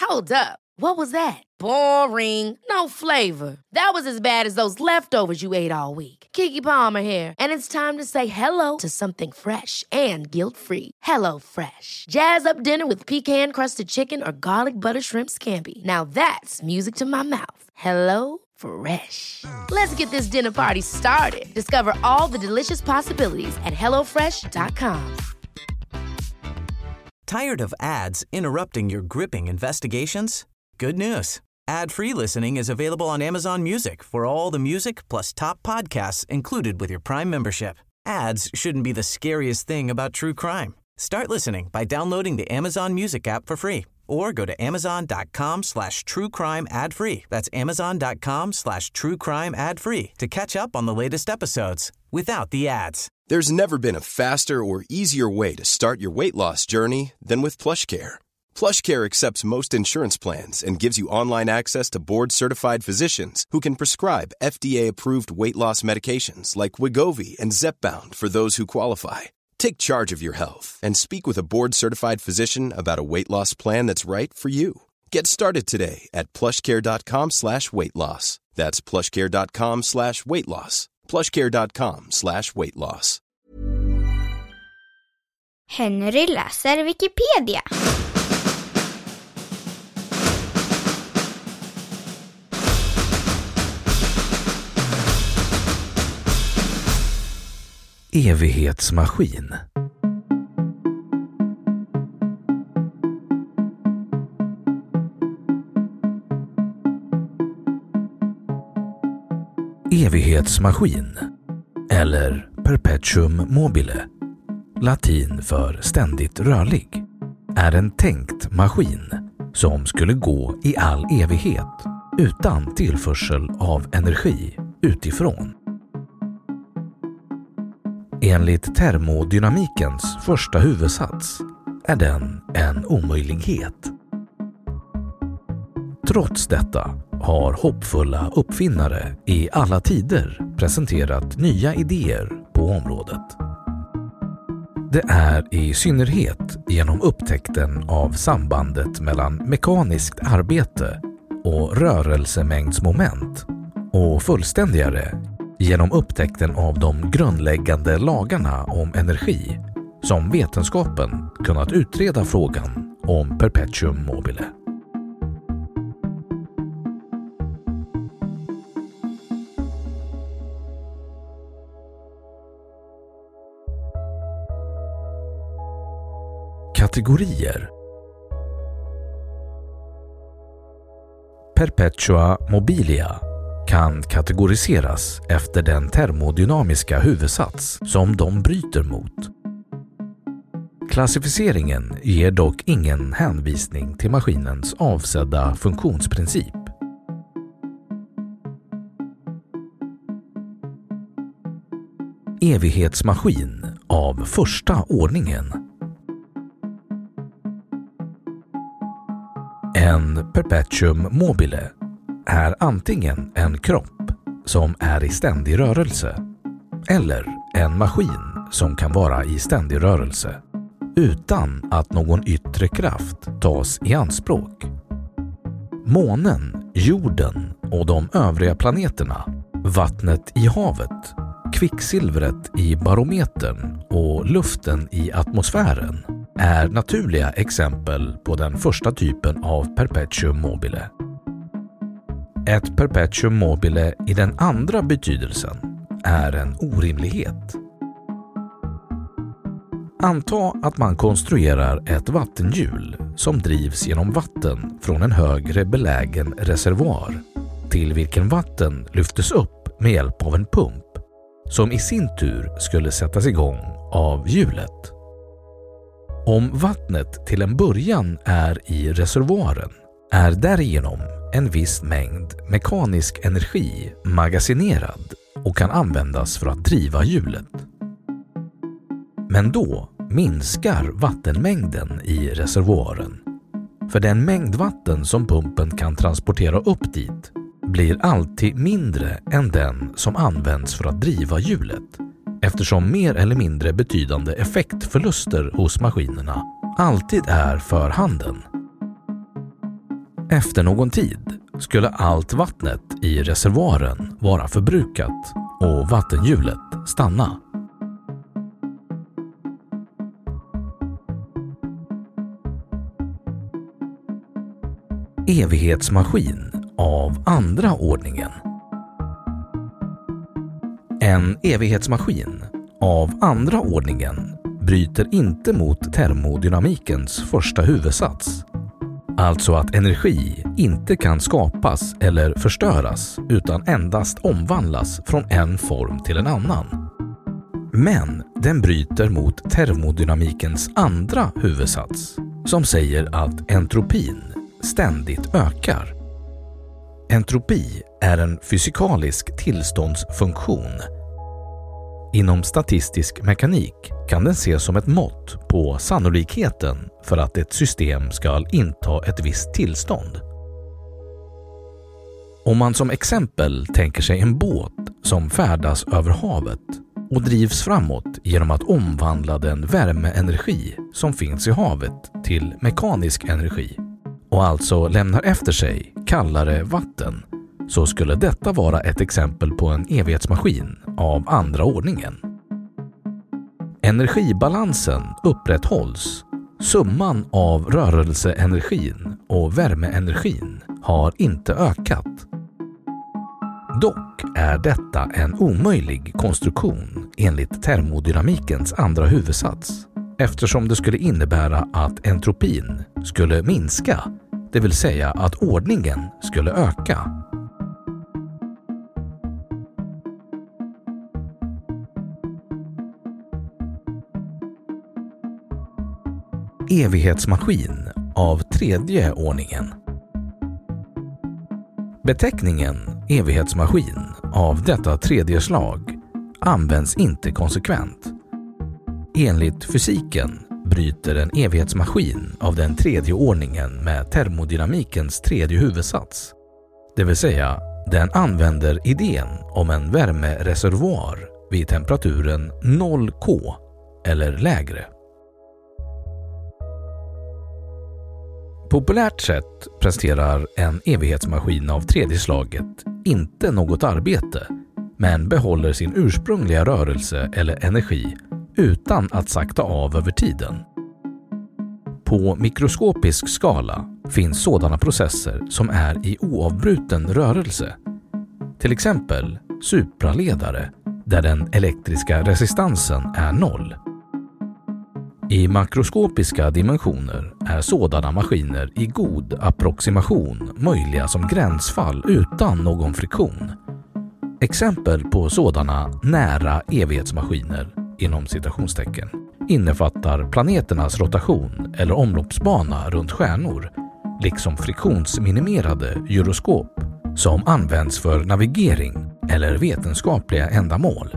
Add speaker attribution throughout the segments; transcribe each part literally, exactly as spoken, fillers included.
Speaker 1: Hold up. What was that? Boring. No flavor. That was as bad as those leftovers you ate all week. Keke Palmer here, and it's time to say hello to something fresh and guilt-free. Hello Fresh. Jazz up dinner with pecan-crusted chicken or garlic butter shrimp scampi. Now that's music to my mouth. Hello Fresh. Let's get this dinner party started. Discover all the delicious possibilities at hello fresh dot com.
Speaker 2: Tired of ads interrupting your gripping investigations? Good news. Ad-free listening is available on Amazon Music for all the music plus top podcasts included with your Prime membership. Ads shouldn't be the scariest thing about true crime. Start listening by downloading the Amazon Music app for free or go to amazon.com slash true crime ad free. That's amazon.com slash true crime ad free to catch up on the latest episodes without the ads.
Speaker 3: There's never been a faster or easier way to start your weight loss journey than with PlushCare. PlushCare accepts most insurance plans and gives you online access to board-certified physicians who can prescribe F D A-approved weight loss medications like Wegovy and Zepbound for those who qualify. Take charge of your health and speak with a board-certified physician about a weight loss plan that's right for you. Get started today at plushcare.com slash weight loss. That's plushcare.com slash weight loss. plushcare.com slash weight loss.
Speaker 4: Henry läser Wikipedia.
Speaker 5: Evighetsmaskin. Evighetsmaskin eller perpetuum mobile, latin för ständigt rörlig, är en tänkt maskin som skulle gå i all evighet utan tillförsel av energi utifrån. Enligt termodynamikens första huvudsats är den en omöjlighet. Trots detta har hoppfulla uppfinnare i alla tider presenterat nya idéer på området. Det är i synnerhet genom upptäckten av sambandet mellan mekaniskt arbete och rörelsemängdsmoment och fullständigare genom upptäckten av de grundläggande lagarna om energi som vetenskapen kunnat utreda frågan om perpetuum mobile. Kategorier. Perpetua mobilia kan kategoriseras efter den termodynamiska huvudsats som de bryter mot. Klassificeringen ger dock ingen hänvisning till maskinens avsedda funktionsprincip. Evighetsmaskin av första ordningen. En perpetuum mobile är antingen en kropp som är i ständig rörelse eller en maskin som kan vara i ständig rörelse utan att någon yttre kraft tas i anspråk. Månen, jorden och de övriga planeterna, vattnet i havet, kvicksilvret i barometern och luften i atmosfären är naturliga exempel på den första typen av perpetuum mobile. Ett perpetuum mobile i den andra betydelsen är en orimlighet. Anta att man konstruerar ett vattenhjul som drivs genom vatten från en högre belägen reservoar till vilken vatten lyftes upp med hjälp av en pump som i sin tur skulle sättas igång av hjulet. Om vattnet till en början är i reservoaren är därigenom en viss mängd mekanisk energi magasinerad och kan användas för att driva hjulet. Men då minskar vattenmängden i reservoaren. För den mängd vatten som pumpen kan transportera upp dit blir alltid mindre än den som används för att driva hjulet, eftersom mer eller mindre betydande effektförluster hos maskinerna alltid är för handen. Efter någon tid skulle allt vattnet i reservoaren vara förbrukat och vattenhjulet stanna. Evighetsmaskin av andra ordningen. En evighetsmaskin av andra ordningen bryter inte mot termodynamikens första huvudsats. Alltså att energi inte kan skapas eller förstöras utan endast omvandlas från en form till en annan. Men den bryter mot termodynamikens andra huvudsats som säger att entropin ständigt ökar. Entropi är en fysikalisk tillståndsfunktion. Inom statistisk mekanik kan den ses som ett mått på sannolikheten för att ett system ska inta ett visst tillstånd. Om man som exempel tänker sig en båt som färdas över havet och drivs framåt genom att omvandla den värmeenergi som finns i havet till mekanisk energi och alltså lämnar efter sig kallare vatten, så skulle detta vara ett exempel på en evighetsmaskin av andra ordningen. Energibalansen upprätthålls. Summan av rörelseenergin och värmeenergin har inte ökat. Dock är detta en omöjlig konstruktion enligt termodynamikens andra huvudsats, eftersom det skulle innebära att entropin skulle minska, det vill säga att ordningen skulle öka. Evighetsmaskin av tredje ordningen. Beteckningen evighetsmaskin av detta tredje slag används inte konsekvent. Enligt fysiken bryter en evighetsmaskin av den tredje ordningen med termodynamikens tredje huvudsats. Det vill säga, den använder idén om en värmereservoar vid temperaturen noll K eller lägre. Populärt sett presterar en evighetsmaskin av tredje slaget inte något arbete, men behåller sin ursprungliga rörelse eller energi utan att sakta av över tiden. På mikroskopisk skala finns sådana processer som är i oavbruten rörelse. Till exempel supraledare, där den elektriska resistansen är noll. I makroskopiska dimensioner är sådana maskiner i god approximation möjliga som gränsfall utan någon friktion. Exempel på sådana nära evighetsmaskiner inom citationstecken innefattar planeternas rotation eller omloppsbana runt stjärnor, liksom friktionsminimerade gyroskop som används för navigering eller vetenskapliga ändamål.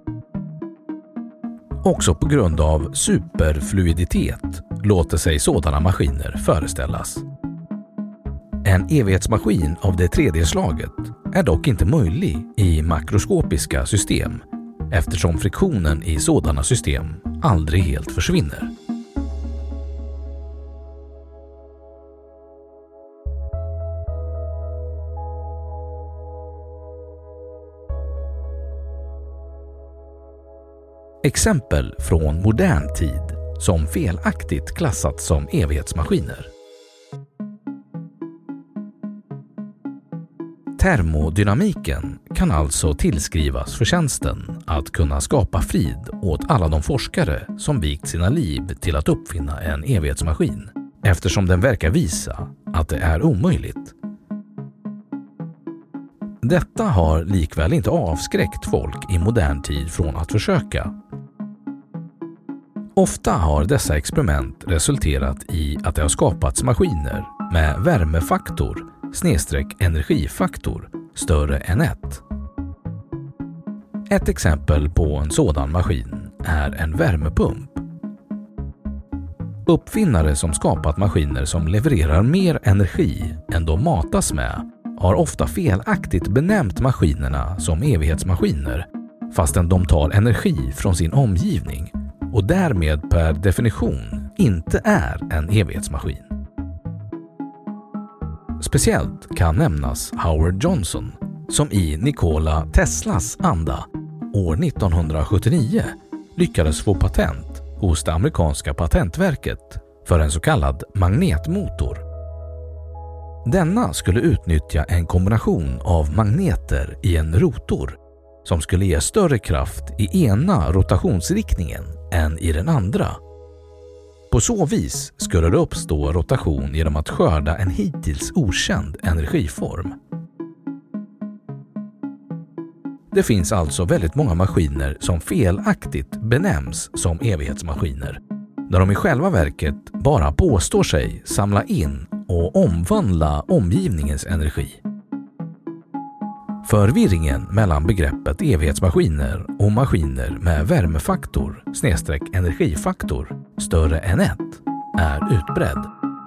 Speaker 5: Också på grund av superfluiditet låter sig sådana maskiner föreställas. En evighetsmaskin av det tredje slaget är dock inte möjlig i makroskopiska system, eftersom friktionen i sådana system aldrig helt försvinner. Exempel från modern tid som felaktigt klassats som evighetsmaskiner. Termodynamiken kan alltså tillskrivas förtjänsten att kunna skapa frid åt alla de forskare som vikt sina liv till att uppfinna en evighetsmaskin, eftersom den verkar visa att det är omöjligt. Detta har likväl inte avskräckt folk i modern tid från att försöka. Ofta har dessa experiment resulterat i att det har skapats maskiner med värmefaktor snedstreck energifaktor större än ett. Ett exempel på en sådan maskin är en värmepump. Uppfinnare som skapat maskiner som levererar mer energi än de matas med har ofta felaktigt benämnt maskinerna som evighetsmaskiner, fastän de tar energi från sin omgivning och därmed per definition inte är en evighetsmaskin. Speciellt kan nämnas Howard Johnson som i Nikola Teslas anda år nittonhundrasjuttionio lyckades få patent hos det amerikanska patentverket för en så kallad magnetmotor. Denna skulle utnyttja en kombination av magneter i en rotor som skulle ge större kraft i ena rotationsriktningen än i den andra. På så vis skulle det uppstå rotation genom att skörda en hittills okänd energiform. Det finns alltså väldigt många maskiner som felaktigt benämns som evighetsmaskiner, när de i själva verket bara påstår sig samla in och omvandla omgivningens energi. Förvirringen mellan begreppet evighetsmaskiner och maskiner med värmefaktor snedstreck energifaktor större än ett är utbredd.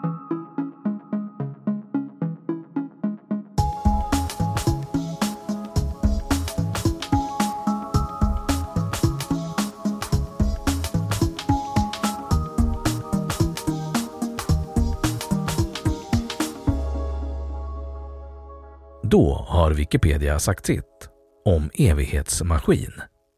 Speaker 5: Då har Wikipedia sagt sitt om evighetsmaskin.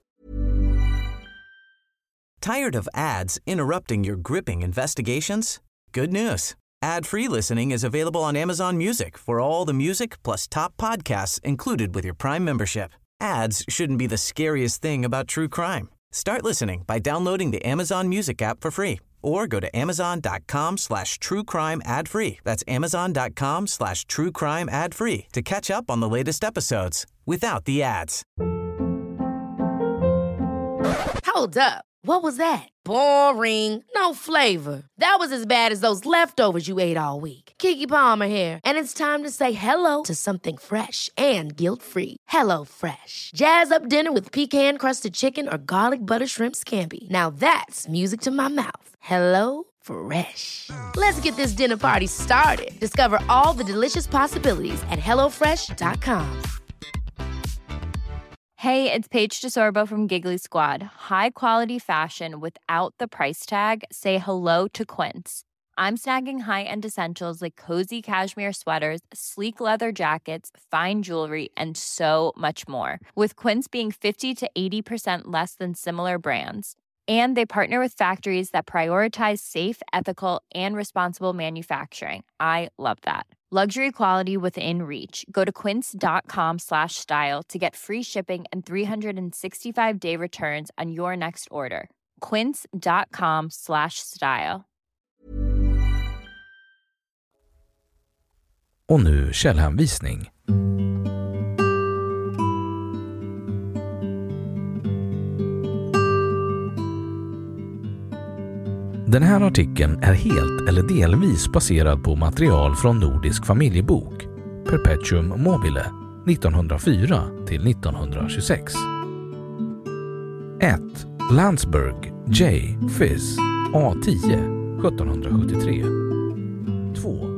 Speaker 2: Tired of ads interrupting your gripping investigations? Good news. Ad-free listening is available on Amazon Music for all the music plus top podcasts included with your Prime membership. Ads shouldn't be the scariest thing about true crime. Start listening by downloading the Amazon Music app for free or go to amazon.com slash true crime ad free. That's amazon.com slash true crime ad free to catch up on the latest episodes without the ads.
Speaker 1: Hold up. What was that? Boring. No flavor. That was as bad as those leftovers you ate all week. Keke Palmer here, and it's time to say hello to something fresh and guilt-free. Hello Fresh. Jazz up dinner with pecan-crusted chicken or garlic butter shrimp scampi. Now that's music to my mouth. Hello Fresh. Let's get this dinner party started. Discover all the delicious possibilities at hello fresh dot com.
Speaker 6: Hey, it's Paige DeSorbo from Giggly Squad. High quality fashion without the price tag. Say hello to Quince. I'm snagging high-end essentials like cozy cashmere sweaters, sleek leather jackets, fine jewelry, and so much more. With Quince being fifty to eighty percent less than similar brands. And they partner with factories that prioritize safe, ethical, and responsible manufacturing. I love that. Luxury quality within reach. Go to quince.com slash style to get free shipping and three sixty-five day returns on your next order. Quince.com slash style.
Speaker 5: Och nu källhänvisning. Den här artikeln är helt eller delvis baserad på material från Nordisk familjebok, Perpetuum mobile, nittonhundrafyra till nittonhundratjugosex. ett. Landsberg, J. Fizz, A tio, sjuttonhundrasjuttiotre. två.